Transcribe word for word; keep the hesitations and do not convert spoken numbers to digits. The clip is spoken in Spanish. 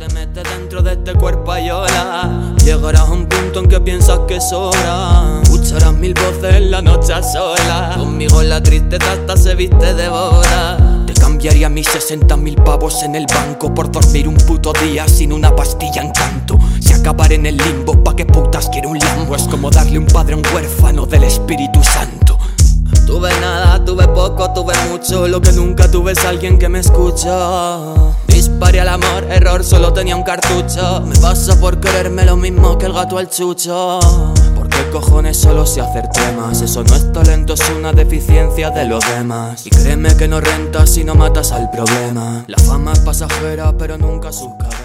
te metes dentro de este cuerpo a llorar. Llegarás a un punto en que piensas que sobra. Escucharás mil voces en la noche a sola. Conmigo la tristeza hasta se viste de boda. Te cambiaría mis sesenta mil pavos en el banco por dormir un puto día sin una pastilla encanto. Si acabar en el limbo, ¿pa' qué putas quiero un Lambo? Es como darle un padre a un huérfano del Espíritu Santo. Tuve nada, tuve poco, tuve mucho. Lo que nunca tuve es alguien que me escucha. Disparé al amor, error, solo tenía un cartucho. Me pasa por quererme lo mismo que el gato al chucho. ¿Por qué cojones solo sé hacer temas? Eso no es talento, es una deficiencia de los demás. Y créeme que no renta si no matas al problema. La fama es pasajera, pero nunca su cabeza.